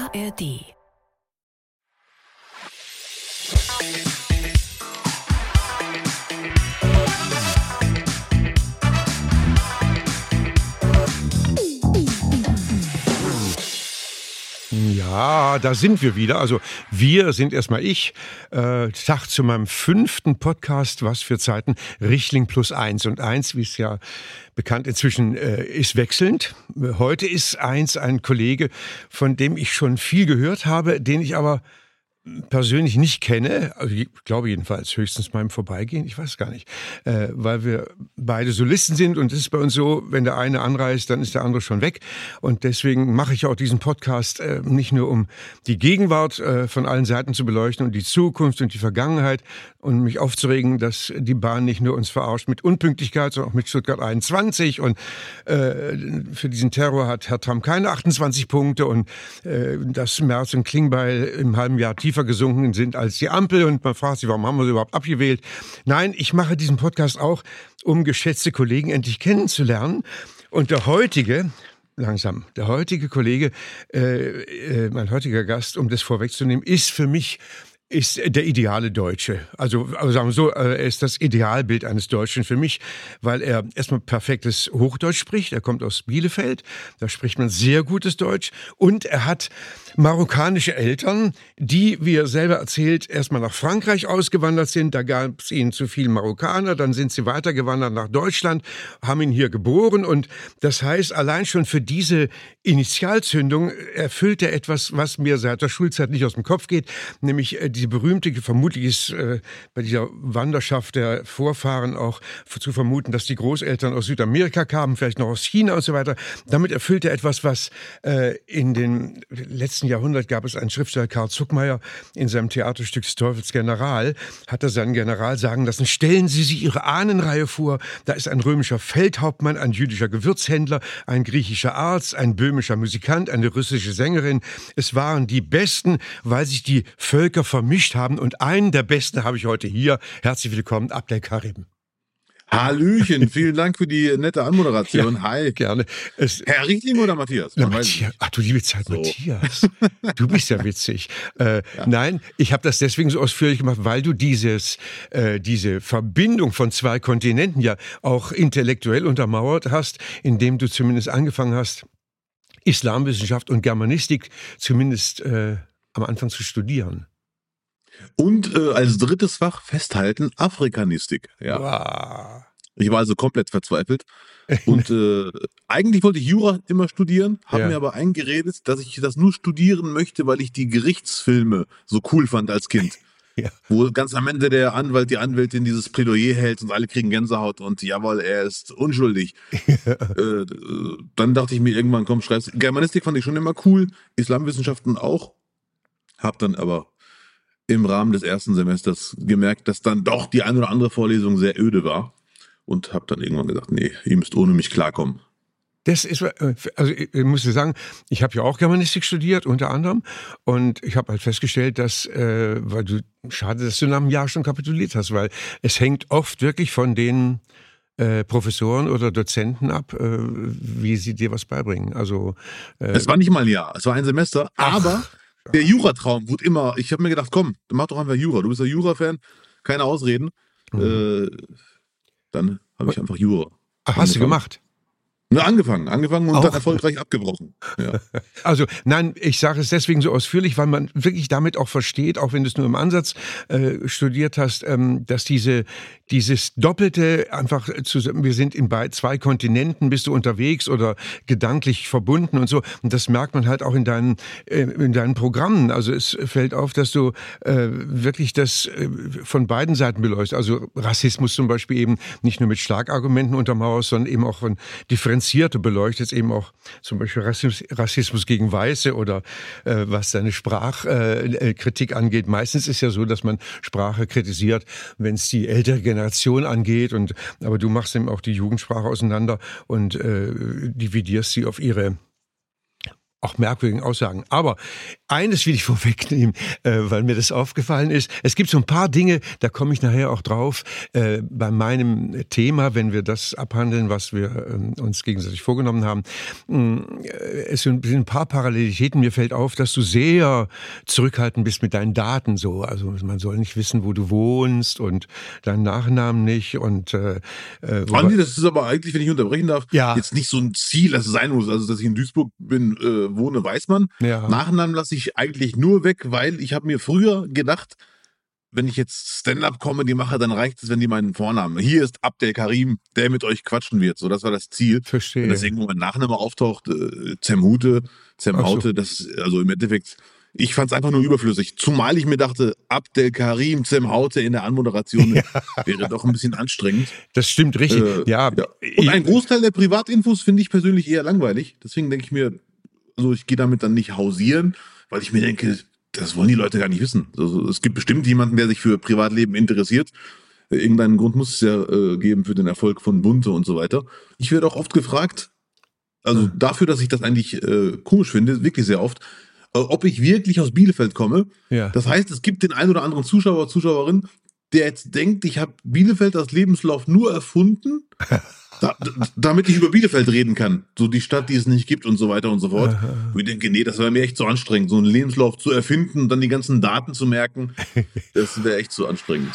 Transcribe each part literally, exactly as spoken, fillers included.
A R D. Ja, da sind wir wieder. Also wir sind erstmal ich. Äh, Tag zu meinem fünften Podcast, was für Zeiten, Richtling plus eins. Und eins, wie es ja bekannt inzwischen äh, ist, wechselnd. Heute ist eins ein Kollege, von dem ich schon viel gehört habe, den ich aber persönlich nicht kenne, also ich glaube jedenfalls höchstens beim Vorbeigehen, ich weiß gar nicht, äh, weil wir beide Solisten sind und es ist bei uns so, wenn der eine anreist, dann ist der andere schon weg und deswegen mache ich auch diesen Podcast äh, nicht nur um die Gegenwart äh, von allen Seiten zu beleuchten und die Zukunft und die Vergangenheit und mich aufzuregen, dass die Bahn nicht nur uns verarscht mit Unpünktlichkeit, sondern auch mit Stuttgart einundzwanzig und äh, für diesen Terror hat Herr Trump keine achtundzwanzig Punkte und äh, dass Merz und Klingbeil im halben Jahr tiefer gesunken sind als die Ampel und man fragt sich, warum haben wir sie überhaupt abgewählt? Nein, ich mache diesen Podcast auch, um geschätzte Kollegen endlich kennenzulernen und der heutige, langsam, der heutige Kollege, äh, äh, mein heutiger Gast, um das vorwegzunehmen, ist für mich ist der ideale Deutsche. Also, also sagen wir so, er ist das Idealbild eines Deutschen für mich, weil er erstmal perfektes Hochdeutsch spricht. Er kommt aus Bielefeld, da spricht man sehr gutes Deutsch und er hat marokkanische Eltern, die, wie er selber erzählt, erstmal nach Frankreich ausgewandert sind. Da gab es ihnen zu viele Marokkaner, dann sind sie weitergewandert nach Deutschland, haben ihn hier geboren und das heißt, allein schon für diese Initialzündung erfüllt er etwas, was mir seit der Schulzeit nicht aus dem Kopf geht, nämlich die berühmte, vermutlich ist äh, bei dieser Wanderschaft der Vorfahren auch zu vermuten, dass die Großeltern aus Südamerika kamen, vielleicht noch aus China und so weiter. Damit erfüllt er etwas, was äh, in den letzten Jahrhundert gab es einen Schriftsteller, Karl Zuckmayer, in seinem Theaterstück des Teufels General, hat er seinen General sagen lassen, stellen Sie sich Ihre Ahnenreihe vor, da ist ein römischer Feldhauptmann, ein jüdischer Gewürzhändler, ein griechischer Arzt, ein böhmischer Musikant, eine russische Sängerin. Es waren die Besten, weil sich die Völker vermischt haben und einen der Besten habe ich heute hier. Herzlich willkommen, Abdel Karim. Hallöchen, vielen Dank für die nette Anmoderation. Ja, hi. Gerne. Es, Herr Richtling oder Matthias? Na, Matthias. Ach du liebe Zeit, so. Matthias. Du bist ja witzig. Äh, ja. Nein, ich habe das deswegen so ausführlich gemacht, weil du dieses, äh, diese Verbindung von zwei Kontinenten ja auch intellektuell untermauert hast, indem du zumindest angefangen hast, Islamwissenschaft und Germanistik zumindest äh, am Anfang zu studieren. Und äh, als drittes Fach festhalten, Afrikanistik. Ja. Wow. Ich war also komplett verzweifelt. Und äh, eigentlich wollte ich Jura immer studieren, habe Ja. mir aber eingeredet, dass ich das nur studieren möchte, weil ich die Gerichtsfilme so cool fand als Kind. Ja. Wo ganz am Ende der Anwalt, die Anwältin dieses Plädoyer hält und alle kriegen Gänsehaut und jawohl, er ist unschuldig. Ja. Äh, dann dachte ich mir irgendwann, komm, schreib's. Germanistik fand ich schon immer cool, Islamwissenschaften auch. Hab dann aber im Rahmen des ersten Semesters gemerkt, dass dann doch die eine oder andere Vorlesung sehr öde war und habe dann irgendwann gesagt, nee, ihr müsst ohne mich klarkommen. Das ist, also ich muss dir sagen, ich habe ja auch Germanistik studiert, unter anderem, und ich habe halt festgestellt, dass, äh, weil du, schade, dass du nach einem Jahr schon kapituliert hast, weil es hängt oft wirklich von den äh, Professoren oder Dozenten ab, äh, wie sie dir was beibringen. Also äh, Es war nicht mal ein Jahr, es war ein Semester, Ach. aber der Juratraum wurde immer, ich habe mir gedacht, komm, mach doch einfach Jura, du bist ja Jura-Fan, keine Ausreden. Mhm. Äh, dann habe ich einfach Jura. Ach, hast du gemacht? Na, angefangen, angefangen und Auch? dann erfolgreich abgebrochen. Ja. Also nein, ich sage es deswegen so ausführlich, weil man wirklich damit auch versteht, auch wenn du es nur im Ansatz äh, studiert hast, ähm, dass diese dieses Doppelte einfach zu, wir sind in bei zwei Kontinenten, bist du unterwegs oder gedanklich verbunden und so. Und das merkt man halt auch in deinen äh, in deinen Programmen. Also es fällt auf, dass du äh, wirklich das äh, von beiden Seiten beleuchtest. Also Rassismus zum Beispiel eben nicht nur mit Schlagargumenten untermauerst, sondern eben auch von differenzierte beleuchtet, eben auch zum Beispiel Rassismus, Rassismus gegen Weiße oder äh, was deine Sprachkritik äh, angeht. Meistens ist ja so, dass man Sprache kritisiert, wenn es die ältere Generation angeht. Und aber du machst eben auch die Jugendsprache auseinander und äh, dividierst sie auf ihre auch merkwürdigen Aussagen. Aber Eines will ich vorwegnehmen, äh, weil mir das aufgefallen ist. Es gibt so ein paar Dinge, da komme ich nachher auch drauf, äh, bei meinem Thema, wenn wir das abhandeln, was wir äh, uns gegenseitig vorgenommen haben. Äh, es sind ein paar Parallelitäten. Mir fällt auf, dass du sehr zurückhaltend bist mit deinen Daten so. Also man soll nicht wissen, wo du wohnst und deinen Nachnamen nicht. Und äh, äh, Andi, das ist aber eigentlich, wenn ich unterbrechen darf, ja. jetzt nicht so ein Ziel, dass es sein muss. Also, dass ich in Duisburg bin, äh, wohne, weiß man. Ja. Nachnamen lasse ich eigentlich nur weg, weil ich habe mir früher gedacht, wenn ich jetzt Stand-up-Comedy mache, dann reicht es, wenn die meinen Vornamen. Hier ist Abdel Karim, der mit euch quatschen wird. So, das war das Ziel. Verstehe. Wenn das irgendwo mein Nachname auftaucht, äh, Zemhute, Zemhaute, so. das, also im Endeffekt, ich fand es einfach nur überflüssig. Zumal ich mir dachte, Abdel Karim, Zemhaute in der Anmoderation ja. wäre doch ein bisschen anstrengend. Das stimmt richtig. Äh, ja. ja. Und ein Großteil der Privatinfos finde ich persönlich eher langweilig. Deswegen denke ich mir, also ich gehe damit dann nicht hausieren, weil ich mir denke, das wollen die Leute gar nicht wissen. Also es gibt bestimmt jemanden, der sich für Privatleben interessiert. Irgendeinen Grund muss es ja äh, geben für den Erfolg von Bunte und so weiter. Ich werde auch oft gefragt, also mhm. dafür, dass ich das eigentlich äh, komisch finde, wirklich sehr oft, äh, ob ich wirklich aus Bielefeld komme. Ja. Das heißt, es gibt den einen oder anderen Zuschauer, Zuschauerin, der jetzt denkt, ich habe Bielefeld als Lebenslauf nur erfunden, da, damit ich über Bielefeld reden kann. So die Stadt, die es nicht gibt und so weiter und so fort. Und ich denke, nee, das wäre mir echt zu anstrengend, so einen Lebenslauf zu erfinden und dann die ganzen Daten zu merken. Das wäre echt zu anstrengend.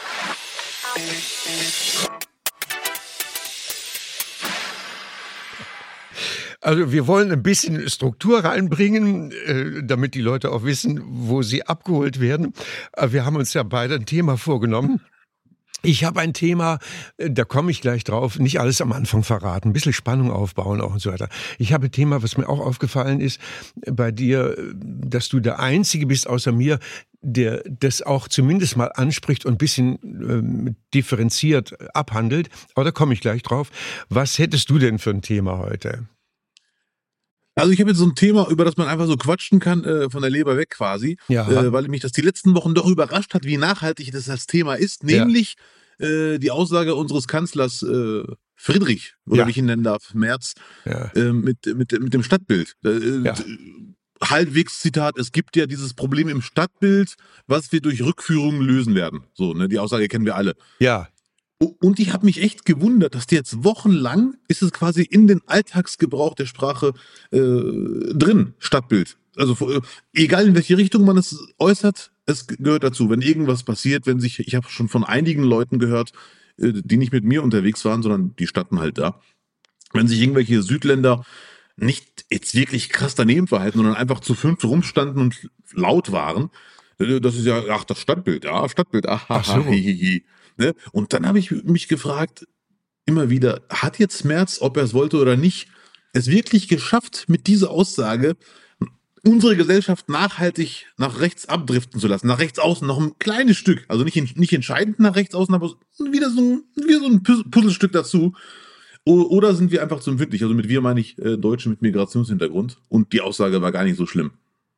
Also wir wollen ein bisschen Struktur reinbringen, äh, damit die Leute auch wissen, wo sie abgeholt werden. Aber wir haben uns ja beide ein Thema vorgenommen. Ich habe ein Thema, da komme ich gleich drauf, nicht alles am Anfang verraten, ein bisschen Spannung aufbauen auch und so weiter. Ich habe ein Thema, was mir auch aufgefallen ist bei dir, dass du der Einzige bist außer mir, der das auch zumindest mal anspricht und ein bisschen ähm, differenziert abhandelt. Aber da komme ich gleich drauf. Was hättest du denn für ein Thema heute? Also ich habe jetzt so ein Thema, über das man einfach so quatschen kann, äh, von der Leber weg quasi, ja. äh, weil mich das die letzten Wochen doch überrascht hat, wie nachhaltig das das Thema ist, nämlich ja. äh, die Aussage unseres Kanzlers äh, Friedrich, oder ja. wie ich ihn nennen darf, Merz, ja. äh, mit, mit, mit dem Stadtbild. Äh, ja. Halbwegs Zitat, es gibt ja dieses Problem im Stadtbild, was wir durch Rückführungen lösen werden. So, ne, die Aussage kennen wir alle. Ja. Und ich habe mich echt gewundert, dass die jetzt wochenlang ist es quasi in den Alltagsgebrauch der Sprache äh, drin, Stadtbild. Also äh, egal in welche Richtung man es äußert, es gehört dazu. Wenn irgendwas passiert, wenn sich, ich habe schon von einigen Leuten gehört, äh, die nicht mit mir unterwegs waren, sondern die standen halt da. Wenn sich irgendwelche Südländer nicht jetzt wirklich krass daneben verhalten, sondern einfach zu fünf rumstanden und laut waren, äh, das ist ja, ach, das Stadtbild, ja, Stadtbild, ach, ach so. Hihihi. Ne? Und dann habe ich mich gefragt, immer wieder, hat jetzt Merz, ob er es wollte oder nicht, es wirklich geschafft, mit dieser Aussage unsere Gesellschaft nachhaltig nach rechts abdriften zu lassen, nach rechts außen noch ein kleines Stück, also nicht, in, nicht entscheidend nach rechts außen, aber wieder so ein, wieder so ein Puzzlestück dazu. Oder sind wir einfach zu empfindlich? Also mit wir meine ich äh, Deutsche mit Migrationshintergrund und die Aussage war gar nicht so schlimm.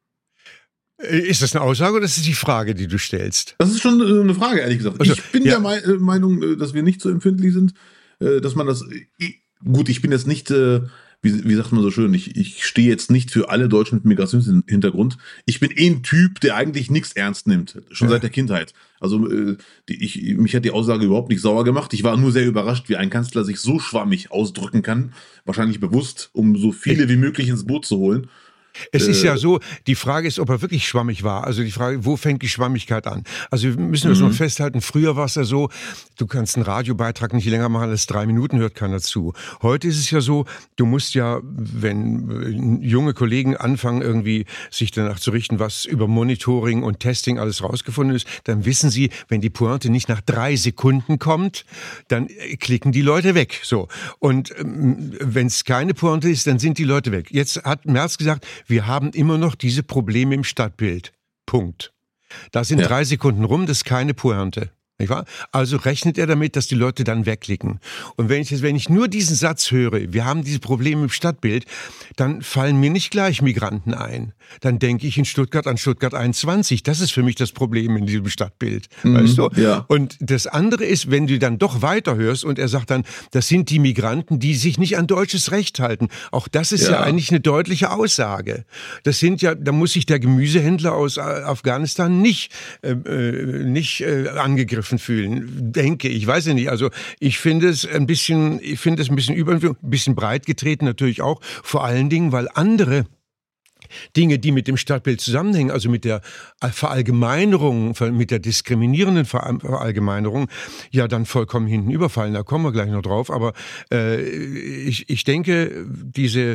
Ist das eine Aussage oder ist das die Frage, die du stellst? Das ist schon eine Frage, ehrlich gesagt. Also, ich bin ja. der Me- Meinung, dass wir nicht so empfindlich sind, dass man das... Gut, ich bin jetzt nicht, wie, wie sagt man so schön, ich, ich stehe jetzt nicht für alle Deutschen mit Migrationshintergrund. Ich bin eh ein Typ, der eigentlich nichts ernst nimmt, schon ja. seit der Kindheit. Also die, ich, mich hat die Aussage überhaupt nicht sauer gemacht. Ich war nur sehr überrascht, wie ein Kanzler sich so schwammig ausdrücken kann. Wahrscheinlich bewusst, um so viele wie möglich ins Boot zu holen. Es ist ja so, die Frage ist, ob er wirklich schwammig war. Also die Frage, wo fängt die Schwammigkeit an? Also wir müssen das mhm. noch festhalten. Früher war es ja so, du kannst einen Radiobeitrag nicht länger machen als drei Minuten, hört keiner zu. Heute ist es ja so, du musst ja, wenn junge Kollegen anfangen, irgendwie sich danach zu richten, was über Monitoring und Testing alles rausgefunden ist, dann wissen sie, wenn die Pointe nicht nach drei Sekunden kommt, dann klicken die Leute weg. So. Und ähm, wenn es keine Pointe ist, dann sind die Leute weg. Jetzt hat Merz gesagt, wir haben immer noch diese Probleme im Stadtbild. Punkt. Da sind ja. drei Sekunden rum, das ist keine Pointe. Nicht wahr? Also rechnet er damit, dass die Leute dann wegklicken. Und wenn ich, wenn ich nur diesen Satz höre, wir haben diese Probleme im Stadtbild, dann fallen mir nicht gleich Migranten ein. Dann denke ich in Stuttgart an Stuttgart einundzwanzig. Das ist für mich das Problem in diesem Stadtbild. Mhm, weißt du? Ja. Und das andere ist, wenn du dann doch weiterhörst und er sagt dann, das sind die Migranten, die sich nicht an deutsches Recht halten. Auch das ist ja, ja eigentlich eine deutliche Aussage. Das sind ja, da muss sich der Gemüsehändler aus Afghanistan nicht, äh, nicht äh, angegriffen fühlen, denke ich, weiß ich nicht. Also ich finde es ein bisschen, ich finde es ein bisschen über, ein bisschen breit getreten natürlich auch, vor allen Dingen, weil andere Dinge, die mit dem Stadtbild zusammenhängen, also mit der Verallgemeinerung, mit der diskriminierenden Verallgemeinerung, ja dann vollkommen hinten überfallen. Da kommen wir gleich noch drauf. Aber äh, ich, ich denke, diese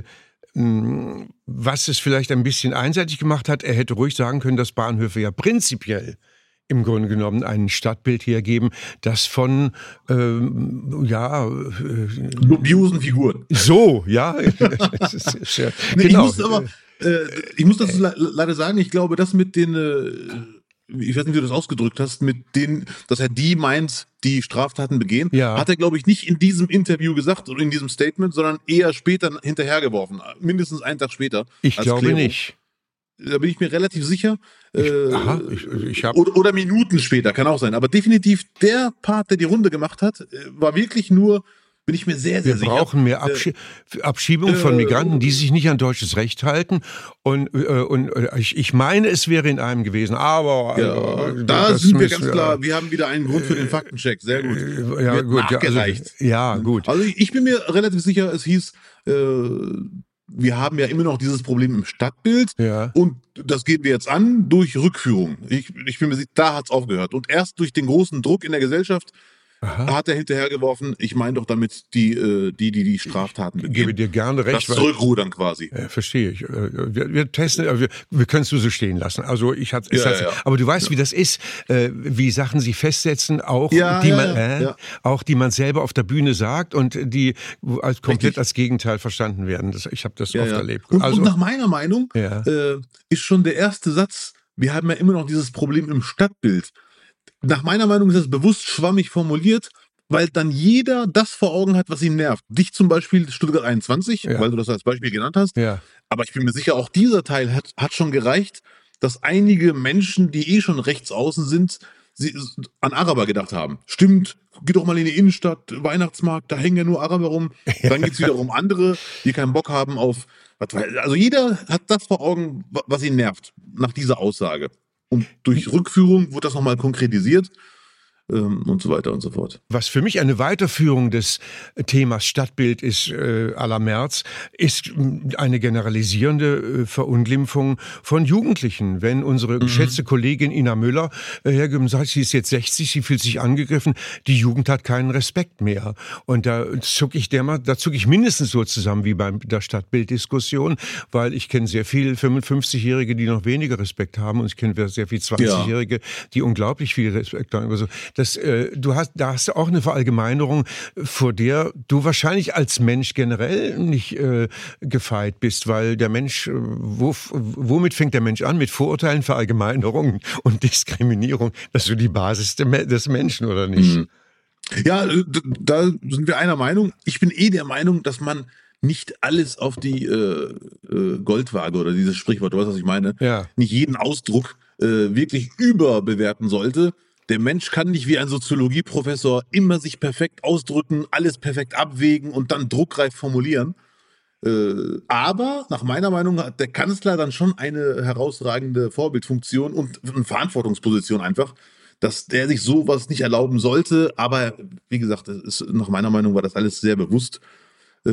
mh, was es vielleicht ein bisschen einseitig gemacht hat, er hätte ruhig sagen können, dass Bahnhöfe ja prinzipiell im Grunde genommen ein Stadtbild hergeben, das von ähm, ja äh, dubiosen Figuren. So, ja. Das ist, ist ja nee, genau. Ich muss aber, äh, ich muss dazu le- leider sagen, ich glaube, das mit den, äh, ich weiß nicht, wie du das ausgedrückt hast, mit denen, dass er die meint, die Straftaten begehen, ja. hat er, glaube ich, nicht in diesem Interview gesagt oder in diesem Statement, sondern eher später hinterhergeworfen, mindestens einen Tag später. Ich glaube Klärung. nicht. Da bin ich mir relativ sicher. Ich, äh, aha, ich, ich hab oder, oder Minuten später, kann auch sein. Aber definitiv der Part, der die Runde gemacht hat, war wirklich nur, bin ich mir sehr, sehr Wir sicher. Wir brauchen mehr Abschi- äh, Abschiebung von Migranten, die sich nicht an deutsches Recht halten. Und, äh, und äh, ich, ich meine, es wäre in einem gewesen. Aber ja, äh, da sind wir ganz klar, wir haben wieder einen Grund für den Faktencheck. Sehr gut. Äh, ja, Wird gut nachgereicht. Ja, also, ja, gut. Also ich bin mir relativ sicher, es hieß, äh, wir haben ja immer noch dieses Problem im Stadtbild ja. und das gehen wir jetzt an durch Rückführung. Ich, ich bin mir sicher, da hat es aufgehört. Und erst durch den großen Druck in der Gesellschaft Aha. hat er hinterhergeworfen, ich meine doch damit die, äh, die, die die Straftaten begehen. Ich gebe dir gerne recht. Das Zurückrudern quasi. Ja, verstehe ich. Wir, wir testen, wir, wir können es so stehen lassen. Also ich hatte, ja, ja, ja. aber du weißt, ja. wie das ist, äh, wie Sachen sich festsetzen, auch ja, die ja, man, äh, ja. auch die man selber auf der Bühne sagt und die als komplett Richtig. als Gegenteil verstanden werden. Das, ich habe das ja, oft ja. erlebt. Und, also, und nach meiner Meinung ja. äh, ist schon der erste Satz, wir haben ja immer noch dieses Problem im Stadtbild. Nach meiner Meinung ist das bewusst schwammig formuliert, weil dann jeder das vor Augen hat, was ihn nervt. Dich zum Beispiel Stuttgart einundzwanzig, ja. weil du das als Beispiel genannt hast. Ja. Aber ich bin mir sicher, auch dieser Teil hat, hat schon gereicht, dass einige Menschen, die eh schon rechts außen sind, sie, an Araber gedacht haben. Stimmt, geh doch mal in die Innenstadt, Weihnachtsmarkt, da hängen ja nur Araber rum. Dann geht es wiederum andere, die keinen Bock haben auf... Also jeder hat das vor Augen, was ihn nervt, nach dieser Aussage. Und durch Rückführung wird das nochmal konkretisiert. Und so weiter und so fort. Was für mich eine Weiterführung des Themas Stadtbild ist, äh, à la Merz, ist eine generalisierende äh, Verunglimpfung von Jugendlichen. Wenn unsere mhm. geschätzte Kollegin Ina Müller äh, hergegeben sagt, sie ist jetzt sechzig, sie fühlt sich angegriffen, die Jugend hat keinen Respekt mehr. Und da zucke ich dermal, da zucke ich mindestens so zusammen wie bei der Stadtbilddiskussion, weil ich kenne sehr viele fünfundfünfzigjährige, die noch weniger Respekt haben, und ich kenne sehr viele zwanzigjährige, ja. die unglaublich viel Respekt haben. Also Das, äh, du hast, da hast du auch eine Verallgemeinerung, vor der du wahrscheinlich als Mensch generell nicht äh, gefeit bist, weil der Mensch, wo, womit fängt der Mensch an? Mit Vorurteilen, Verallgemeinerungen und Diskriminierung. Das ist so die Basis des Menschen, oder nicht? Mhm. Ja, da sind wir einer Meinung. Ich bin eh der Meinung, dass man nicht alles auf die äh, äh, Goldwaage oder dieses Sprichwort, du weißt, was ich meine, ja. nicht jeden Ausdruck äh, wirklich überbewerten sollte. Der Mensch kann nicht wie ein Soziologieprofessor immer sich perfekt ausdrücken, alles perfekt abwägen und dann druckreif formulieren. Äh, aber nach meiner Meinung hat der Kanzler dann schon eine herausragende Vorbildfunktion und eine Verantwortungsposition einfach, dass der sich sowas nicht erlauben sollte. Aber wie gesagt, das ist, nach meiner Meinung war das alles sehr bewusst äh,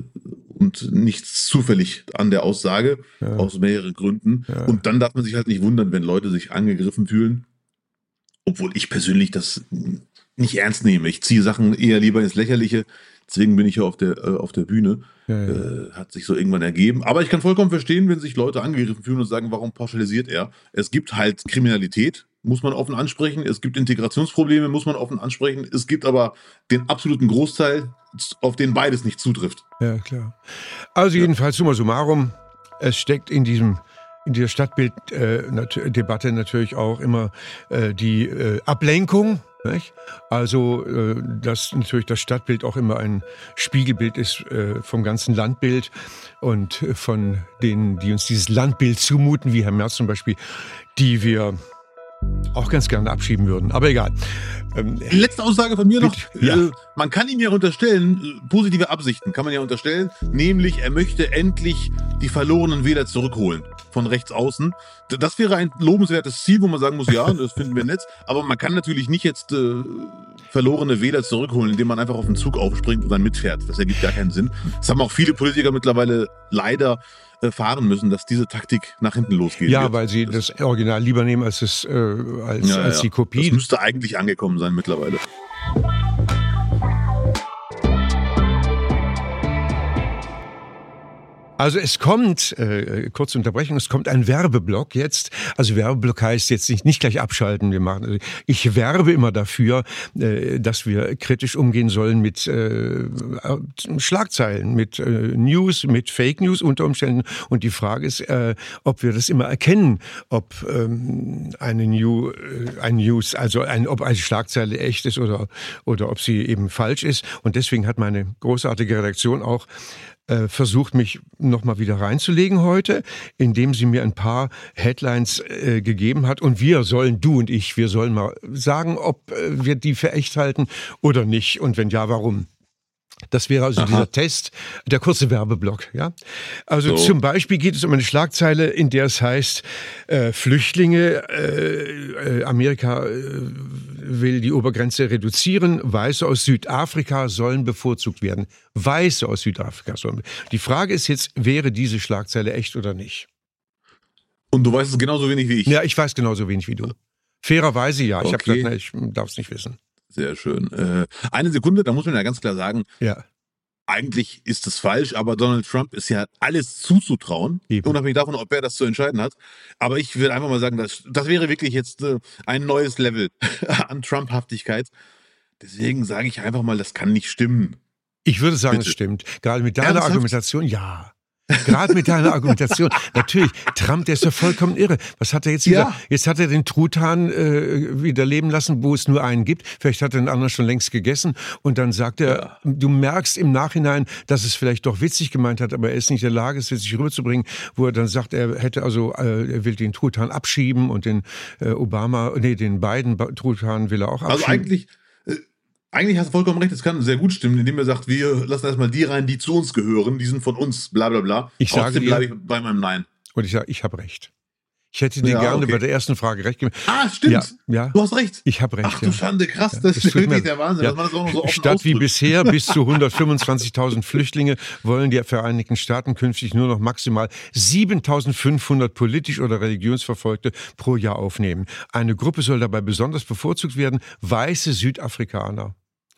und nichts zufällig an der Aussage, ja. aus mehreren Gründen. Ja. Und dann darf man sich halt nicht wundern, wenn Leute sich angegriffen fühlen. Obwohl ich persönlich das nicht ernst nehme. Ich ziehe Sachen eher lieber ins Lächerliche. Deswegen bin ich ja auf der, äh, auf der Bühne. Ja, ja. Äh, hat sich so irgendwann ergeben. Aber ich kann vollkommen verstehen, wenn sich Leute angegriffen fühlen und sagen, warum pauschalisiert er? Es gibt halt Kriminalität, muss man offen ansprechen. Es gibt Integrationsprobleme, muss man offen ansprechen. Es gibt aber den absoluten Großteil, auf den beides nicht zutrifft. Ja, klar. Also jedenfalls, summa summarum, es steckt in diesem in dieser Stadtbilddebatte äh, nat- natürlich auch immer äh, die äh, Ablenkung Nicht? Also, äh, dass natürlich das Stadtbild auch immer ein Spiegelbild ist äh, vom ganzen Landbild und äh, von denen, die uns dieses Landbild zumuten, wie Herr Merz zum Beispiel, die wir auch ganz gerne abschieben würden. Aber egal. Ähm, Letzte Aussage von mir noch. Ja. Äh, man kann ihm ja unterstellen, äh, positive Absichten kann man ja unterstellen, nämlich er möchte endlich die verlorenen Wähler zurückholen von rechts außen. D- Das wäre ein lobenswertes Ziel, wo man sagen muss, ja, das finden wir nett. Aber man kann natürlich nicht jetzt äh, verlorene Wähler zurückholen, indem man einfach auf den Zug aufspringt und dann mitfährt. Das ergibt gar keinen Sinn. Das haben auch viele Politiker mittlerweile leider erfahren müssen, dass diese Taktik nach hinten losgeht. ja, wird. weil sie das Original lieber nehmen als, es, äh, als, Ja, als ja. die Kopie. Das müsste eigentlich angekommen sein mittlerweile. Also es kommt, äh, kurze Unterbrechung, es kommt ein Werbeblock jetzt. Also Werbeblock heißt jetzt nicht, nicht gleich abschalten. Wir machen, also ich werbe immer dafür, äh, dass wir kritisch umgehen sollen mit äh, Schlagzeilen, mit äh, News, mit Fake News unter Umständen. Und die Frage ist, äh, ob wir das immer erkennen, ob ähm, eine New, äh, ein News, also ein, ob eine Schlagzeile echt ist oder oder ob sie eben falsch ist. Und deswegen hat meine großartige Redaktion auch versucht, mich nochmal wieder reinzulegen heute, indem sie mir ein paar Headlines äh, gegeben hat. Und wir sollen, du und ich, wir sollen mal sagen, ob äh, wir die für echt halten oder nicht. Und wenn ja, warum? Das wäre also Aha. dieser Test, der kurze Werbeblock. Ja? Also so. Zum Beispiel geht es um eine Schlagzeile, in der es heißt, äh, Flüchtlinge, äh, äh, Amerika äh, will die Obergrenze reduzieren, Weiße aus Südafrika sollen bevorzugt werden. Weiße aus Südafrika sollen. Die Frage ist jetzt, wäre diese Schlagzeile echt oder nicht? Und du weißt es genauso wenig wie ich? Ja, ich weiß genauso wenig wie du. Fairerweise ja. Ich okay. habe gesagt, na, ich darf es nicht wissen. Sehr schön. Äh, eine Sekunde, da muss man ja ganz klar sagen, ja. eigentlich ist es falsch, aber Donald Trump ist ja alles zuzutrauen, Eben. unabhängig davon, ob er das zu entscheiden hat. Aber ich würde einfach mal sagen, das, das wäre wirklich jetzt äh, ein neues Level an Trumphaftigkeit. Deswegen sage ich einfach mal, das kann nicht stimmen. Ich würde sagen, Bitte. es stimmt. Gerade mit deiner Ernsthaft? Argumentation, ja. Gerade mit deiner Argumentation. Natürlich, Trump, der ist ja vollkommen irre. Was hat er jetzt wieder? Ja. Jetzt hat er den Truthahn äh, wieder leben lassen, wo es nur einen gibt. Vielleicht hat er den anderen schon längst gegessen. Und dann sagt er, ja. du merkst im Nachhinein, dass es vielleicht doch witzig gemeint hat, aber er ist nicht in der Lage, es witzig rüberzubringen, wo er dann sagt, er hätte also, äh, er will den Truthahn abschieben und den äh, Obama, nee, den beiden Truthahn will er auch abschieben. Also eigentlich... Eigentlich hast du vollkommen recht, es kann sehr gut stimmen, indem er sagt, wir lassen erstmal die rein, die zu uns gehören, die sind von uns, bla bla bla. Ich Trotzdem bleibe ich bei meinem Nein. Und ich sage, ich habe recht. Ich hätte dir ja, gerne okay. bei der ersten Frage recht gegeben. Ah, stimmt. Ja, ja. Du hast recht. Ich habe recht. Ach du Schande, krass, ja. das, das ist wirklich der Wahnsinn. Ja. Dass man das auch noch so offen Statt ausdrückt. wie bisher bis zu hundertfünfundzwanzigtausend Flüchtlinge wollen die Vereinigten Staaten künftig nur noch maximal siebentausendfünfhundert politisch oder Religionsverfolgte pro Jahr aufnehmen. Eine Gruppe soll dabei besonders bevorzugt werden, weiße Südafrikaner.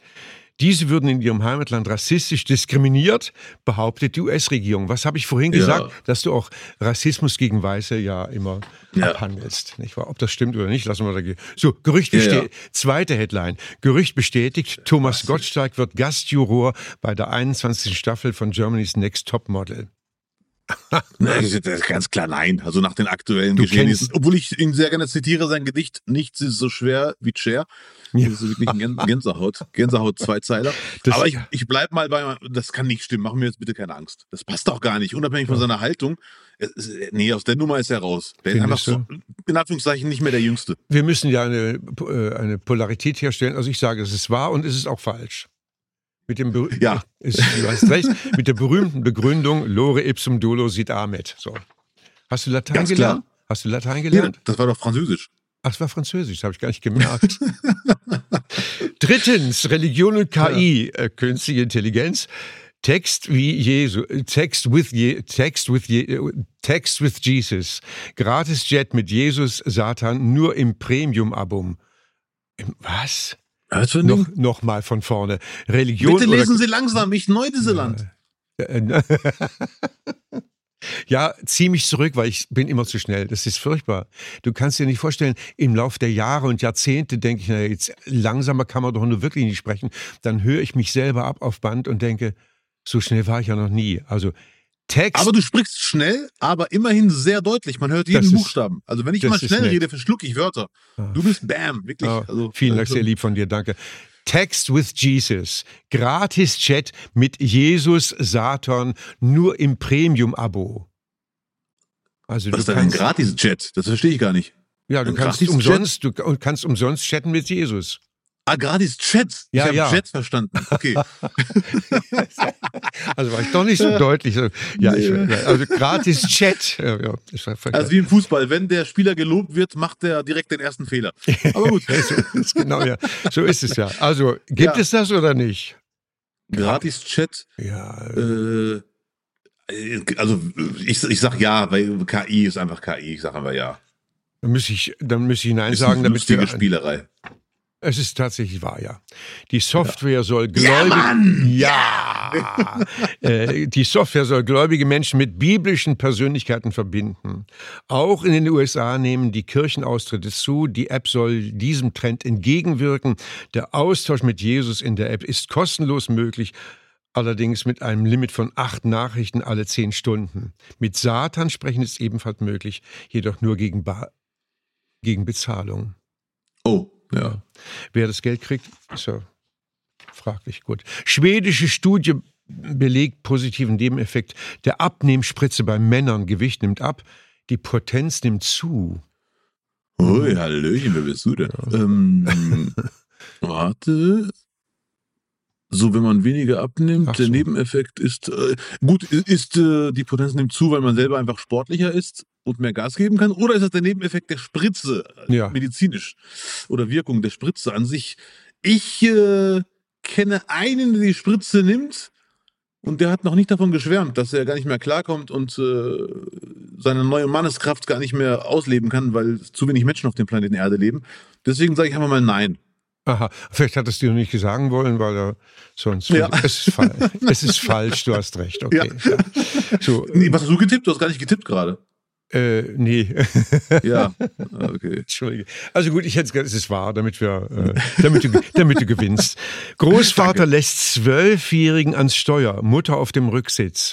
Diese würden in ihrem Heimatland rassistisch diskriminiert, behauptet die U S-Regierung. Was habe ich vorhin ja. gesagt? Dass du auch Rassismus gegen Weiße ja immer ja. abhandelst. Nicht wahr? Ob das stimmt oder nicht, lassen wir da gehen. So, Gerücht bestätigt. Ja, ja. Zweite Headline. Gerücht bestätigt, Thomas Gottschalk wird Gastjuror bei der einundzwanzigsten Staffel von Germany's Next Topmodel. Das ist ganz klar nein. Also nach den aktuellen du Geschehnissen. Obwohl ich ihn sehr gerne zitiere, sein Gedicht Nichts ist so schwer wie Cher. Das ist wirklich ein Gänsehaut. Gänsehaut Zweizeiler. Das Aber ich, ich bleib mal bei, das kann nicht stimmen. Mach mir jetzt bitte keine Angst. Das passt doch gar nicht. Unabhängig von seiner Haltung. Es ist, nee, aus der Nummer ist er raus. Der ist einfach so, in Anführungszeichen, nicht mehr der Jüngste. Wir müssen ja eine, eine Polarität herstellen. Also ich sage, es ist wahr und es ist auch falsch. Mit dem Ber- ja. ist, du hast recht, mit der berühmten Begründung Lore ipsum dolo sit amet. So. Hast du Latein Ganz gelernt? Klar. Hast du Latein gelernt? Ja, das war doch Französisch. Ach, das war Französisch, das habe ich gar nicht gemerkt. Drittens, Religion und K I, ja. äh, künstliche Intelligenz. Text wie Jesu, Text with Je, Text with Je, Text with Jesus. Gratis Jet mit Jesus, Satan, nur im Premium-Abo. Was? Was für ein noch, noch mal von vorne. Religion. Bitte lesen oder, Sie langsam, ich Neudeseland. Ja, ja, zieh mich zurück, weil ich bin immer zu schnell. Das ist furchtbar. Du kannst dir nicht vorstellen, im Laufe der Jahre und Jahrzehnte denke ich, na, jetzt langsamer kann man doch nur wirklich nicht sprechen. Dann höre ich mich selber ab auf Band und denke, so schnell war ich ja noch nie. Also Text. Aber du sprichst schnell, aber immerhin sehr deutlich. Man hört jeden Das ist- Buchstaben. Also wenn ich das mal ist schnell nett. rede, verschlucke ich Wörter. Ah. Du bist Bam, wirklich. Ah, Also, vielen Dank, äh, sehr lieb von dir, danke. Text with Jesus. Gratis-Chat mit Jesus Saturn, nur im Premium-Abo. Also Was du ist denn ein kannst, Gratis-Chat? Das verstehe ich gar nicht. ja, du ein kannst Gratis-Chat? umsonst, du kannst umsonst chatten mit Jesus. Ah, Gratis-Chat. Ja, ich habe ja. Jet verstanden. Okay. Also war ich doch nicht so deutlich. Ja, ich, Nee. also Gratis-Chat. Ja, ja, ich war verkehrt. Also wie im Fußball, wenn der Spieler gelobt wird, macht er direkt den ersten Fehler. Aber gut. so ist genau, ja. So ist es ja. Also gibt Ja. es das oder nicht? Gratis-Chat. Ja, Äh, also ich, ich sag ja, weil K I ist einfach K I. Ich sage einfach ja. dann müsste ich, dann müsste ich Nein Ist sagen, eine damit lustige wir, Spielerei. es ist tatsächlich wahr, ja. Die Software soll Ja, gläubige, Mann! ja, äh, die Software soll gläubige Menschen mit biblischen Persönlichkeiten verbinden. Auch in den U S A nehmen die Kirchenaustritte zu. Die App soll diesem Trend entgegenwirken. Der Austausch mit Jesus in der App ist kostenlos möglich. Allerdings mit einem Limit von acht Nachrichten alle zehn Stunden. Mit Satan sprechen ist ebenfalls möglich, jedoch nur gegen, Ba- gegen Bezahlung. Oh, ja. Wer das Geld kriegt, ist ja fraglich. Gut. Schwedische Studie belegt positiven Nebeneffekt. Der Abnehmspritze bei Männern. Gewicht nimmt ab, die Potenz nimmt zu. Ui, Hallöchen, wer bist du denn? Ähm, warte. So, wenn man weniger abnimmt, Ach der so. Nebeneffekt ist, äh, gut, ist äh, die Potenz nimmt zu, weil man selber einfach sportlicher ist und mehr Gas geben kann? Oder ist das der Nebeneffekt der Spritze, äh, Ja. medizinisch, oder Wirkung der Spritze an sich? Ich äh, kenne einen, der die Spritze nimmt und der hat noch nicht davon geschwärmt, dass er gar nicht mehr klarkommt und äh, seine neue Manneskraft gar nicht mehr ausleben kann, weil zu wenig Menschen auf dem Planeten Erde leben. Deswegen sage ich einfach mal nein. Aha, vielleicht hat es dir noch nicht sagen wollen, weil er sonst. Ja. Es ist falsch. Es ist falsch, du hast recht. Okay. Ja. So, Nee, was hast du getippt? Du hast gar nicht getippt gerade. äh, nee. Ja, okay. Entschuldige. Also gut, ich hätte es gesagt, es ist wahr, damit wir, äh, damit du, damit du gewinnst. Großvater lässt Zwölfjährigen ans Steuer, Mutter auf dem Rücksitz.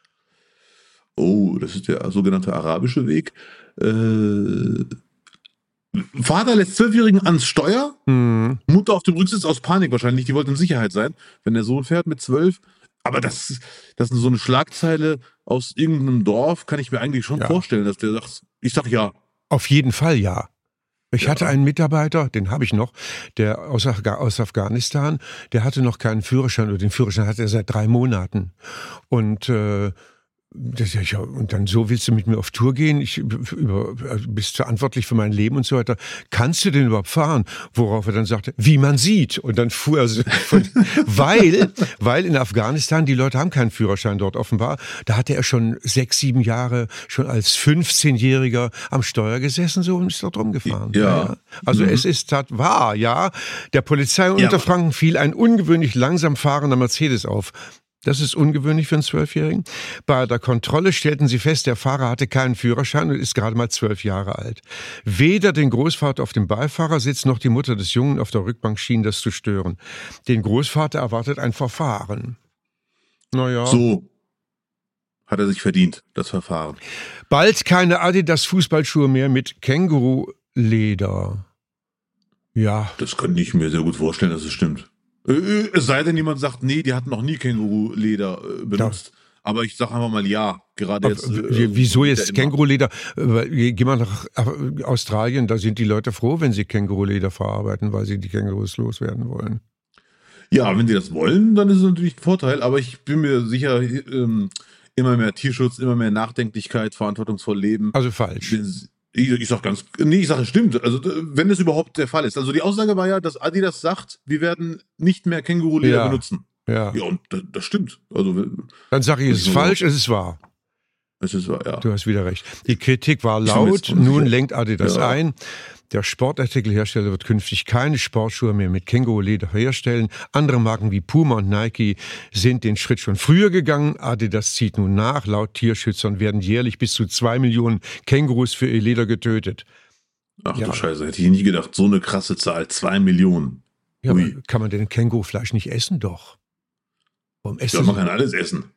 Oh, das ist der sogenannte arabische Weg. Äh, Vater lässt Zwölfjährigen ans Steuer, Hm. Mutter auf dem Rücksitz aus Panik wahrscheinlich. Die wollte in Sicherheit sein, wenn der Sohn fährt mit zwölf. Aber das, das ist so eine Schlagzeile aus irgendeinem Dorf, kann ich mir eigentlich schon Ja. vorstellen, dass der sagt, ich sag ja. Auf jeden Fall ja. Ich Ja. hatte einen Mitarbeiter, den habe ich noch, der aus, Afga aus Afghanistan, der hatte noch keinen Führerschein, oder den Führerschein hatte er seit drei Monaten. Und äh, das, ja, und dann so willst du mit mir auf Tour gehen? Ich über, bist verantwortlich für mein Leben und so weiter. Kannst du denn überhaupt fahren? Worauf er dann sagte, wie man sieht. Und dann fuhr er so von, weil, weil in Afghanistan die Leute haben keinen Führerschein dort offenbar. Da hatte er schon sechs, sieben Jahre schon als fünfzehnjähriger am Steuer gesessen so und ist dort rumgefahren. Ja. Also Mhm. es ist tat wahr, ja. Der Polizei in Ja. Unterfranken fiel ein ungewöhnlich langsam fahrender Mercedes auf. Das ist ungewöhnlich für einen Zwölfjährigen. Bei der Kontrolle stellten sie fest, der Fahrer hatte keinen Führerschein und ist gerade mal zwölf Jahre alt. Weder den Großvater auf dem Beifahrersitz noch die Mutter des Jungen auf der Rückbank schien das zu stören. Den Großvater erwartet ein Verfahren. Naja. So hat er sich verdient, das Verfahren. Bald keine Adidas-Fußballschuhe mehr mit Känguruleder. Ja. Das könnte ich mir sehr gut vorstellen, dass es stimmt. Äh, Es sei denn, jemand sagt, nee, die hatten noch nie Känguruleder äh, benutzt. Aber ich sage einfach mal ja, gerade jetzt. Äh, Wieso jetzt immer. Känguruleder? Äh, Geh mal nach Australien, da sind die Leute froh, wenn sie Känguruleder verarbeiten, weil sie die Kängurus loswerden wollen. Ja, wenn sie das wollen, dann ist es natürlich ein Vorteil, aber ich bin mir sicher, ähm, immer mehr Tierschutz, immer mehr Nachdenklichkeit, verantwortungsvoll leben. Also falsch. Ich, ich sag ganz, nee, ich sage, es stimmt. Also, wenn es überhaupt der Fall ist. Also, die Aussage war ja, dass Adidas sagt, wir werden nicht mehr Känguruleder Ja. benutzen. Ja. Ja, und das, das stimmt. Also, Dann sage ich, es ist So. falsch, es ist wahr. es ist wahr, ja. Du hast wieder recht. Die Kritik war Ich bin mir laut, jetzt unsicher. nun lenkt Adidas Ja. ein. Der Sportartikelhersteller wird künftig keine Sportschuhe mehr mit Känguruleder herstellen. Andere Marken wie Puma und Nike sind den Schritt schon früher gegangen. Adidas zieht nun nach. Laut Tierschützern werden jährlich bis zu zwei Millionen Kängurus für ihr Leder getötet. Ach Ja. du Scheiße, hätte ich nie gedacht. So eine krasse Zahl, zwei Millionen. Ja, aber Ui. kann man denn Kängurufleisch nicht essen? Doch. Warum essen Ja, man sie? kann alles essen.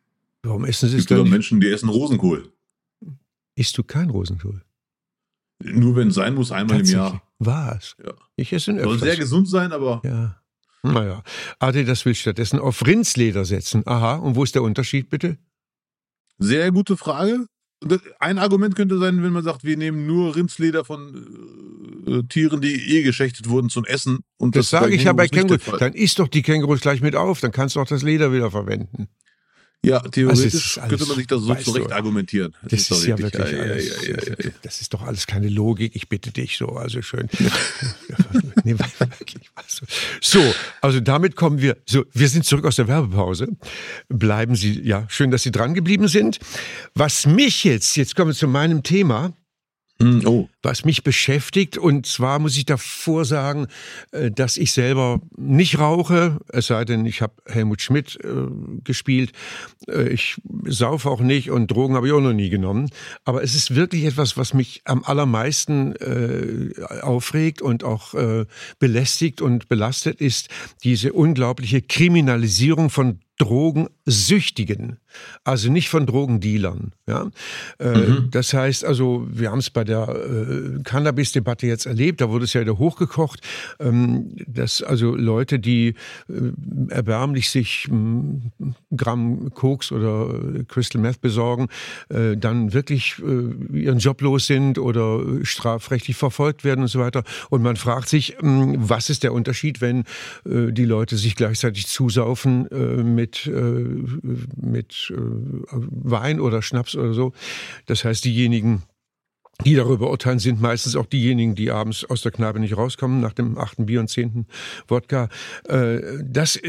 Warum essen Sie Es es gibt sogar dann? Menschen, die essen Rosenkohl. Isst du kein Rosenkohl? Nur wenn es sein muss, einmal im Jahr. Was? Ja. Ich esse ihn Soll öfters. sehr gesund sein, aber Ja. Naja. Adidas will stattdessen auf Rindsleder setzen. Aha. Und wo ist der Unterschied, bitte? sehr gute Frage. Ein Argument könnte sein, wenn man sagt, wir nehmen nur Rindsleder von äh, Tieren, die eh geschächtet wurden zum Essen. Und Das, das sage ich ja bei Kängurus Kängurus. Dann isst doch die Kängurus gleich mit auf. Dann kannst du auch das Leder wieder verwenden. Ja, theoretisch alles, könnte man sich das so zurecht du, argumentieren. Das, das ist, ist ja wirklich ja, alles, ja, ja, ja, ja. Das ist doch alles keine Logik. Ich bitte dich so, also schön. nee, wirklich, also. So, also damit kommen wir, so, wir sind zurück aus der Werbepause. Bleiben Sie, ja, schön, dass Sie dran geblieben sind. Was mich jetzt, jetzt kommen wir zu meinem Thema, Oh. was mich beschäftigt, und zwar muss ich davor sagen, dass ich selber nicht rauche, es sei denn, ich habe Helmut Schmidt äh, gespielt. Ich saufe auch nicht und Drogen habe ich auch noch nie genommen. Aber es ist wirklich etwas, was mich am allermeisten äh, aufregt und auch äh, belästigt und belastet, ist diese unglaubliche Kriminalisierung von Drogensüchtigen, also nicht von Drogendealern. Ja? Äh, mhm. Das heißt also, wir haben es bei der äh, Cannabis-Debatte jetzt erlebt, da wurde es ja wieder hochgekocht, ähm, dass also Leute, die äh, erbärmlich sich ein Gramm Koks oder Crystal Meth besorgen, äh, dann wirklich äh, ihren Job los sind oder strafrechtlich verfolgt werden und so weiter. Und man fragt sich, äh, was ist der Unterschied, wenn äh, die Leute sich gleichzeitig zusaufen äh, mit mit, äh, mit äh, Wein oder Schnaps oder so. Das heißt, diejenigen, die darüber urteilen, sind meistens auch diejenigen, die abends aus der Kneipe nicht rauskommen, nach dem achten Bier und zehnten Wodka. Äh, das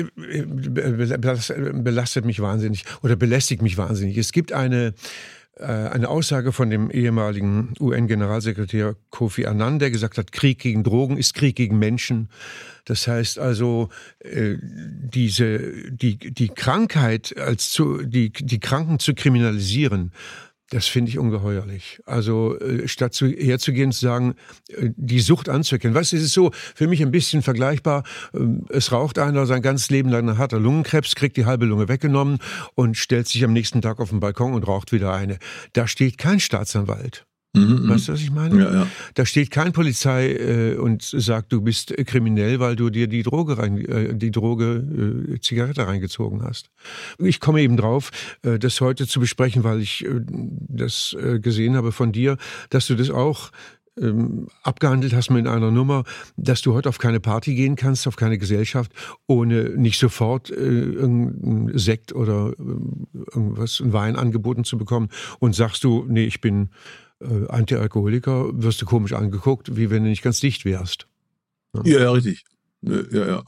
belastet mich wahnsinnig oder belästigt mich wahnsinnig. Es gibt eine Eine Aussage von dem ehemaligen U N-Generalsekretär Kofi Annan, der gesagt hat, Krieg gegen Drogen ist Krieg gegen Menschen. Das heißt also, äh, diese, die, die Krankheit als zu, die, die Kranken zu kriminalisieren, das finde ich ungeheuerlich. Also äh, statt zu, herzugehen und zu sagen, äh, die Sucht anzuerkennen. Weißt du, es ist so für mich ein bisschen vergleichbar. Äh, es raucht einer sein ganzes Leben lang, hat er Lungenkrebs, kriegt die halbe Lunge weggenommen und stellt sich am nächsten Tag auf den Balkon und raucht wieder eine. Da steht kein Staatsanwalt. Mhm, weißt du, was ich meine? Ja, ja. Da steht kein Polizei äh, und sagt, du bist äh, kriminell, weil du dir die Droge rein, äh, die Droge äh, Zigarette reingezogen hast. Ich komme eben drauf, äh, das heute zu besprechen, weil ich äh, das äh, gesehen habe von dir, dass du das auch ähm, abgehandelt hast mit einer Nummer, dass du heute auf keine Party gehen kannst, auf keine Gesellschaft, ohne nicht sofort äh, irgendeinen Sekt oder äh, irgendwas, einen Wein angeboten zu bekommen, und sagst du, nee, ich bin Äh, Antialkoholiker, wirst du komisch angeguckt, wie wenn du nicht ganz dicht wärst. Ja, ja, ja, richtig. Ja, ja.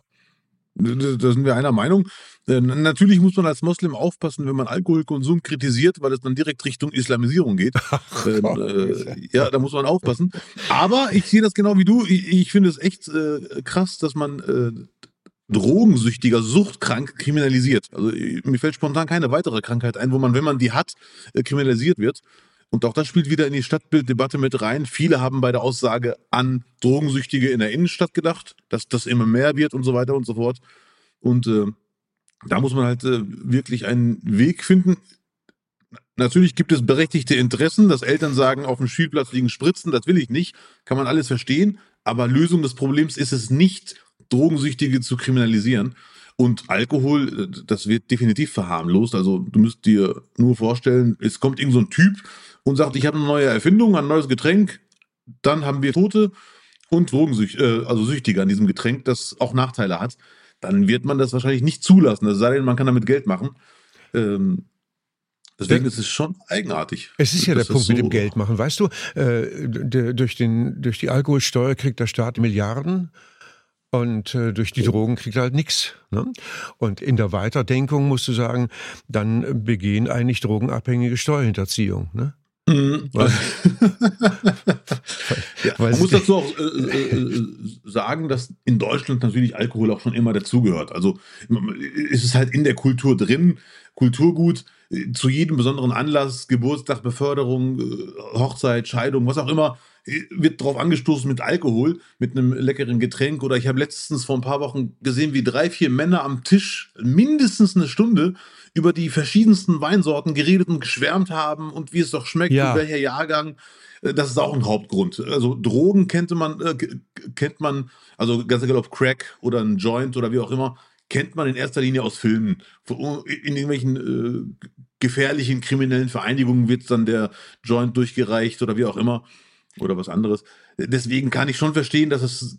Da sind wir einer Meinung. Äh, natürlich muss man als Moslem aufpassen, wenn man Alkoholkonsum kritisiert, weil es dann direkt Richtung Islamisierung geht. Ach, ähm, äh, ja, da muss man aufpassen. Aber ich sehe das genau wie du. Ich, ich finde es echt äh, krass, dass man äh, Drogensüchtiger, suchtkrank kriminalisiert. Also mir fällt spontan keine weitere Krankheit ein, wo man, wenn man die hat, äh, kriminalisiert wird. Und auch das spielt wieder in die Stadtbilddebatte mit rein. Viele haben bei der Aussage an Drogensüchtige in der Innenstadt gedacht, dass das immer mehr wird und so weiter und so fort. Und äh, da muss man halt äh, wirklich einen Weg finden. Natürlich gibt es berechtigte Interessen, dass Eltern sagen, auf dem Spielplatz liegen Spritzen, das will ich nicht. Kann man alles verstehen. Aber Lösung des Problems ist es nicht, Drogensüchtige zu kriminalisieren. Und Alkohol, das wird definitiv verharmlost. Also du musst dir nur vorstellen, es kommt irgend so ein Typ und sagt, ich habe eine neue Erfindung, ein neues Getränk. Dann haben wir Tote und Drogensüchtige, also Süchtige an diesem Getränk, das auch Nachteile hat. Dann wird man das wahrscheinlich nicht zulassen. Es sei denn, man kann damit Geld machen. Ähm, deswegen ist es schon eigenartig. Es ist ja der Punkt so mit dem Geld machen. Weißt du, äh, durch, den, durch die Alkoholsteuer kriegt der Staat Milliarden. Und äh, durch die Drogen kriegt er halt nichts. Ne? Und in der Weiterdenkung musst du sagen, dann begehen eigentlich Drogenabhängige Steuerhinterziehung. Ne? Mhm. Weil, ja, man muss dazu auch äh, äh, sagen, dass in Deutschland natürlich Alkohol auch schon immer dazugehört. Also ist es halt in der Kultur drin, Kulturgut, zu jedem besonderen Anlass, Geburtstag, Beförderung, Hochzeit, Scheidung, was auch immer, wird drauf angestoßen mit Alkohol, mit einem leckeren Getränk. Oder ich habe letztens vor ein paar Wochen gesehen, wie drei, vier Männer am Tisch mindestens eine Stunde über die verschiedensten Weinsorten geredet und geschwärmt haben und wie es doch schmeckt Ja. und welcher Jahrgang. Das ist auch ein Hauptgrund. Also Drogen kennt man, äh, kennt man, also ganz egal ob Crack oder ein Joint oder wie auch immer, kennt man in erster Linie aus Filmen. In irgendwelchen äh, gefährlichen kriminellen Vereinigungen wird dann der Joint durchgereicht oder wie auch immer oder was anderes. Deswegen kann ich schon verstehen, dass es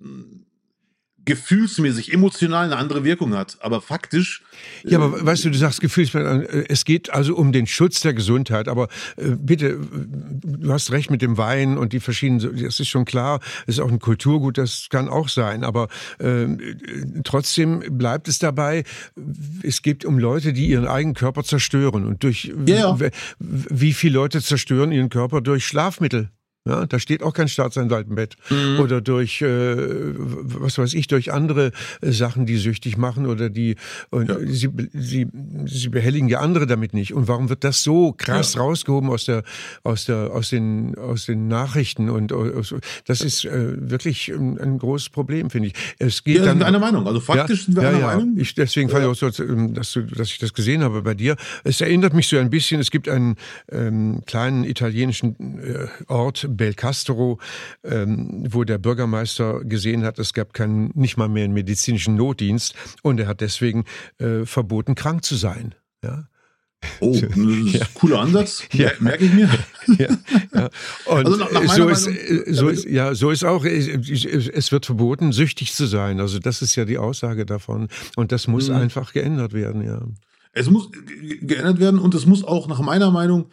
gefühlsmäßig, emotional eine andere Wirkung hat. Aber faktisch... Ja, aber weißt du, du sagst gefühlsmäßig, es geht also um den Schutz der Gesundheit, aber äh, bitte, du hast recht mit dem Wein und die verschiedenen, das ist schon klar, es ist auch ein Kulturgut, das kann auch sein, aber äh, trotzdem bleibt es dabei, es geht um Leute, die ihren eigenen Körper zerstören und durch, ja, ja. wie viele Leute zerstören ihren Körper durch Schlafmittel? Ja, da steht auch kein Staatsanwalt im Bett. Mhm. Oder durch, äh, was weiß ich, durch andere äh, Sachen, die süchtig machen oder die, und ja. sie, sie, sie behelligen ja andere damit nicht. Und warum wird das so krass ja. rausgehoben aus der, aus der, aus den, aus den Nachrichten? Und aus, das ist äh, wirklich ein, ein großes Problem, finde ich. Es geht ja, dann. Sind wir einer Meinung. Also faktisch ja, sind wir ja, einer ja. Meinung. Ich, deswegen ja. fand ich auch so, dass, du, dass ich das gesehen habe bei dir. Es erinnert mich so ein bisschen, es gibt einen ähm, kleinen italienischen äh, Ort, Belcastro, ähm, wo der Bürgermeister gesehen hat, es gab keinen, nicht mal mehr einen medizinischen Notdienst und er hat deswegen äh, verboten, krank zu sein. Ja. Oh, das ist ein ja. cooler Ansatz, ja. merke ich mir. Ja, ja. Und also nach, nach so, ist, Meinung, so, ist, ja, so ist auch, es wird verboten, süchtig zu sein. Also das ist ja die Aussage davon. Und das muss mhm. einfach geändert werden, ja. Es muss geändert werden und es muss auch nach meiner Meinung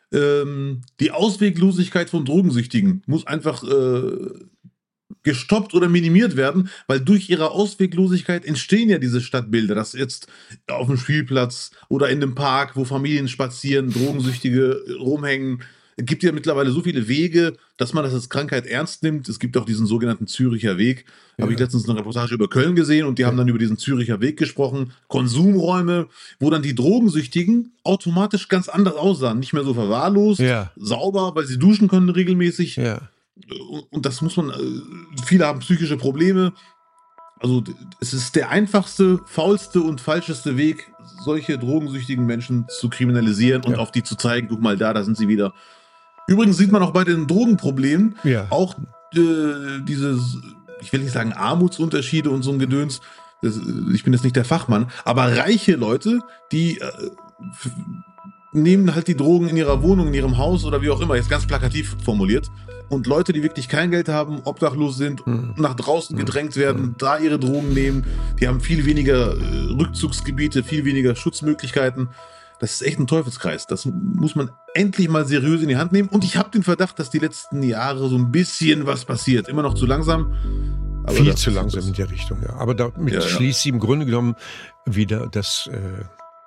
die Ausweglosigkeit von Drogensüchtigen muss einfach äh, gestoppt oder minimiert werden, weil durch ihre Ausweglosigkeit entstehen ja diese Stadtbilder, dass jetzt auf dem Spielplatz oder in dem Park, wo Familien spazieren, Drogensüchtige rumhängen. Es gibt ja mittlerweile so viele Wege, dass man das als Krankheit ernst nimmt. Es gibt auch diesen sogenannten Züricher Weg. Ja. Habe ich letztens eine Reportage über Köln gesehen und die ja. haben dann über diesen Züricher Weg gesprochen. Konsumräume, wo dann die Drogensüchtigen automatisch ganz anders aussahen. Nicht mehr so verwahrlost, ja. sauber, weil sie duschen können regelmäßig. Ja. Und das muss man, viele haben psychische Probleme. Also es ist der einfachste, faulste und falscheste Weg, solche drogensüchtigen Menschen zu kriminalisieren und ja. auf die zu zeigen, guck mal da, da sind sie wieder. Übrigens sieht man auch bei den Drogenproblemen ja. auch äh, dieses, ich will nicht sagen Armutsunterschiede und so ein Gedöns, das, ich bin jetzt nicht der Fachmann, aber reiche Leute, die äh, f- nehmen halt die Drogen in ihrer Wohnung, in ihrem Haus oder wie auch immer, jetzt ganz plakativ formuliert. Und Leute, die wirklich kein Geld haben, obdachlos sind, mhm. nach draußen gedrängt werden, mhm. da ihre Drogen nehmen, die haben viel weniger äh, Rückzugsgebiete, viel weniger Schutzmöglichkeiten. Das ist echt ein Teufelskreis. Das muss man endlich mal seriös in die Hand nehmen. Und ich habe den Verdacht, dass die letzten Jahre so ein bisschen was passiert. Immer noch zu langsam. Aber viel zu langsam in der Richtung, ja. Aber damit ja, schließt ja. sie im Grunde genommen wieder das... Äh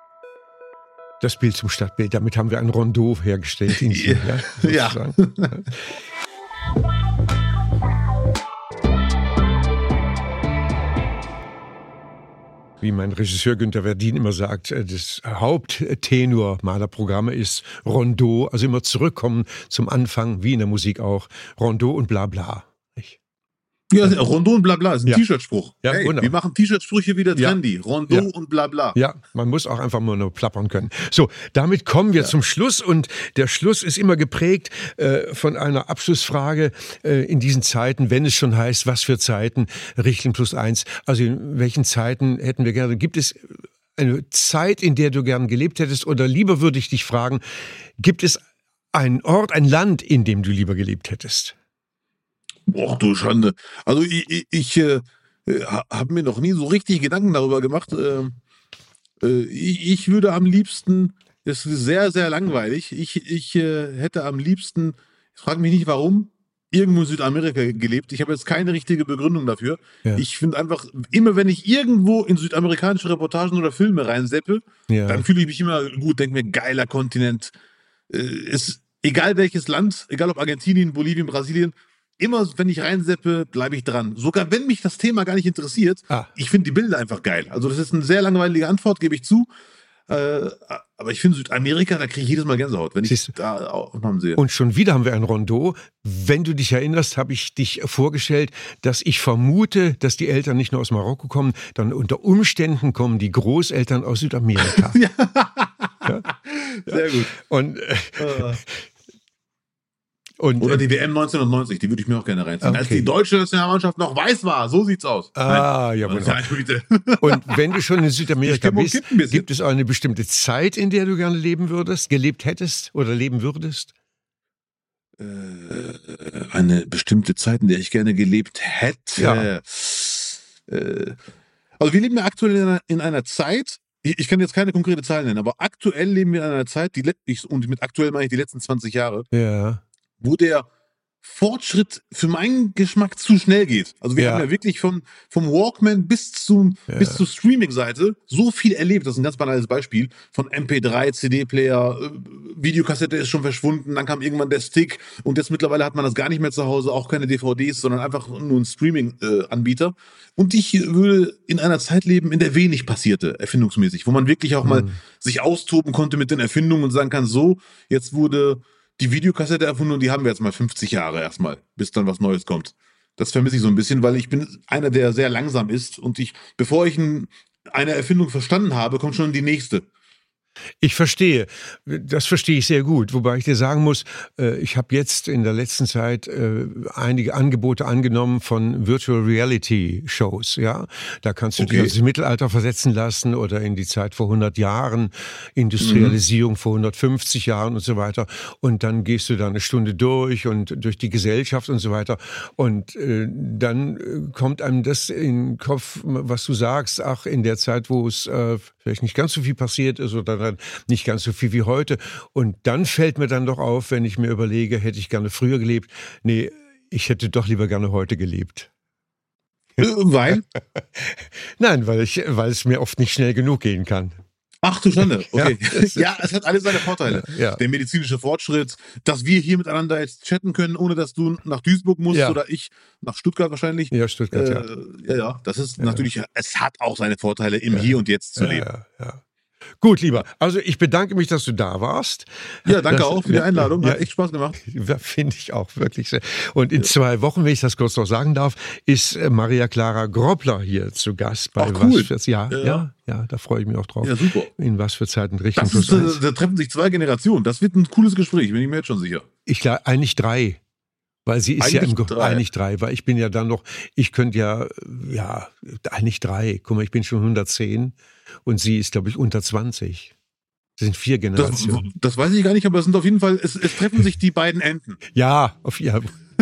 Das Bild zum Stadtbild, damit haben wir ein Rondeau hergestellt. In diesem, ja. ja. Wie mein Regisseur Günter Verdin immer sagt, das Haupttenor meiner Programme ist Rondeau, also immer zurückkommen zum Anfang, wie in der Musik auch. Rondeau und bla bla. Ich Ja, Rondeau und Blabla ist ein ja. T-Shirt-Spruch. Ja, hey, wir machen T-Shirt-Sprüche wieder trendy. Ja. Rondeau ja. und Blabla. Ja, man muss auch einfach mal nur plappern können. So, damit kommen wir ja. zum Schluss und der Schluss ist immer geprägt äh, von einer Abschlussfrage äh, in diesen Zeiten, wenn es schon heißt, was für Zeiten, Richtling plus eins. Also in welchen Zeiten hätten wir gerne, gibt es eine Zeit, in der du gern gelebt hättest oder lieber würde ich dich fragen, gibt es einen Ort, ein Land, in dem du lieber gelebt hättest? Boah, du Schande. Also ich, ich, ich äh, habe mir noch nie so richtig Gedanken darüber gemacht. Äh, äh, ich, ich würde am liebsten, das ist sehr, sehr langweilig, ich, ich äh, hätte am liebsten, ich frage mich nicht warum, irgendwo in Südamerika gelebt. Ich habe jetzt keine richtige Begründung dafür. Ja. Ich finde einfach, immer wenn ich irgendwo in südamerikanische Reportagen oder Filme reinseppe, ja. dann fühle ich mich immer gut, denke mir, geiler Kontinent. Äh, ist, egal welches Land, egal ob Argentinien, Bolivien, Brasilien, immer, wenn ich reinseppe, bleibe ich dran. Sogar wenn mich das Thema gar nicht interessiert, ah. ich finde die Bilder einfach geil. Also das ist eine sehr langweilige Antwort, gebe ich zu. Äh, aber ich finde Südamerika, da kriege ich jedes Mal Gänsehaut, wenn ich Siehst du? da Aufnahmen sehe. Und schon wieder haben wir ein Rondeau. Wenn du dich erinnerst, habe ich dich vorgestellt, dass ich vermute, dass die Eltern nicht nur aus Marokko kommen, dann unter Umständen kommen die Großeltern aus Südamerika. Ja. Ja? Sehr gut. Und, äh, Äh, und Oder die W M neunzehnhundertneunzig, die würde ich mir auch gerne reinziehen. Okay. Als die deutsche Nationalmannschaft noch weiß war, so sieht's aus. Ah, ja, Nein. wunderbar. Bitte. Und wenn du schon in Südamerika Die Stimmung bist, kippt ein bisschen. gibt es eine bestimmte Zeit, in der du gerne leben würdest, gelebt hättest oder leben würdest? Äh, eine bestimmte Zeit, in der ich gerne gelebt hätte. Ja. Äh, also wir leben ja aktuell in einer, in einer Zeit, ich, ich kann jetzt keine konkrete Zahl nennen, aber aktuell leben wir in einer Zeit, die, let- ich, und mit aktuell meine ich die letzten zwanzig Jahre, Ja. wo der Fortschritt für meinen Geschmack zu schnell geht. Also wir Ja. haben ja wirklich von, vom Walkman bis zum, Ja. bis zur Streaming-Seite so viel erlebt. Das ist ein ganz banales Beispiel. Von M P drei, C D-Player, äh, Videokassette ist schon verschwunden, dann kam irgendwann der Stick und jetzt mittlerweile hat man das gar nicht mehr zu Hause, auch keine D V Ds, sondern einfach nur ein Streaming-Anbieter. Und ich würde in einer Zeit leben, in der wenig passierte, erfindungsmäßig, wo man wirklich auch mal Mhm. sich austoben konnte mit den Erfindungen und sagen kann, so, jetzt wurde die Videokassette erfunden und die haben wir jetzt mal fünfzig Jahre erstmal, bis dann was Neues kommt. Das vermisse ich so ein bisschen, weil ich bin einer, der sehr langsam ist und ich, bevor ich ein, eine Erfindung verstanden habe, kommt schon die nächste. Ich verstehe. Das verstehe ich sehr gut. Wobei ich dir sagen muss, äh, ich habe jetzt in der letzten Zeit äh, einige Angebote angenommen von Virtual Reality Shows. Ja, da kannst du Okay. dich ins Mittelalter versetzen lassen oder in die Zeit vor hundert Jahren, Industrialisierung Mhm. vor hundertfünfzig Jahren und so weiter. Und dann gehst du da eine Stunde durch und durch die Gesellschaft und so weiter. Und äh, dann äh, kommt einem das in den Kopf, was du sagst. Ach, in der Zeit, wo es äh, vielleicht nicht ganz so viel passiert ist oder dann nicht ganz so viel wie heute. Und dann fällt mir dann doch auf, wenn ich mir überlege, hätte ich gerne früher gelebt. Nee, ich hätte doch lieber gerne heute gelebt. Äh, weil? Nein, weil ich, weil es mir oft nicht schnell genug gehen kann. Ach du Schande, okay. Ja, das- Ja, es hat alle seine Vorteile. Ja. Der medizinische Fortschritt, dass wir hier miteinander jetzt chatten können, ohne dass du nach Duisburg musst Ja. oder ich nach Stuttgart wahrscheinlich. Ja, Stuttgart, ja. Äh, ja, ja, das ist natürlich, es hat auch seine Vorteile, im Hier und Jetzt zu Ja, leben. ja, ja. Gut, lieber. Also ich bedanke mich, dass du da warst. Ja, danke Das- auch für die Einladung. Ja, Hat echt Spaß gemacht. Ja, finde ich auch wirklich sehr. Und in zwei Wochen, wenn ich das kurz noch sagen darf, ist äh, Maria Clara Grobler hier zu Gast bei Ach, cool. Was für ja, Ja. ja, ja, da freue ich mich auch drauf. Ja, super. In was für Zeiten Richtung Das plus ist, eins. äh, da treffen sich zwei Generationen. Das wird ein cooles Gespräch, bin ich mir jetzt schon sicher. Ich glaube, eigentlich drei. Weil sie ist ja im Eigentlich Ge- drei. eigentlich drei, weil ich bin ja dann noch, ich könnte ja, ja, eigentlich drei. Guck mal, ich bin schon hundertzehn und sie ist, glaube ich, unter zwanzig. Das sind vier Das, Generationen. das weiß ich gar nicht, aber es sind auf jeden Fall, es, es treffen sich die beiden Enden. Ja, auf ja.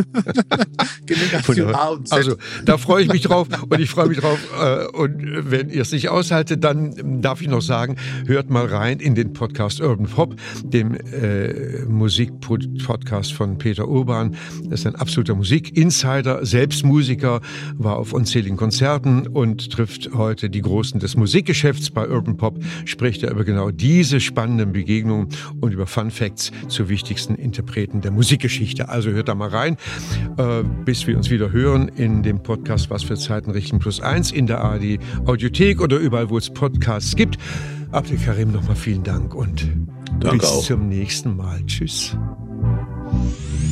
Generation A und Z. Also, da freue ich mich drauf und ich freue mich drauf. Äh, und wenn ihr es nicht aushaltet, dann darf ich noch sagen, hört mal rein in den Podcast Urban Pop, dem äh, Musikpodcast von Peter Urban. Das ist ein absoluter Musik-Insider, selbst Musiker, war auf unzähligen Konzerten und trifft heute die Großen des Musikgeschäfts. Bei Urban Pop spricht er über genau diese spannenden Begegnungen und über Fun Facts zu wichtigsten Interpreten der Musikgeschichte. Also hört da mal rein. Äh, bis wir uns wieder hören in dem Podcast Was für Zeiten Richtling plus eins in der A R D Audiothek oder überall, wo es Podcasts gibt. Abdel Karim, nochmal vielen Dank und Danke bis auch. zum nächsten Mal. Tschüss.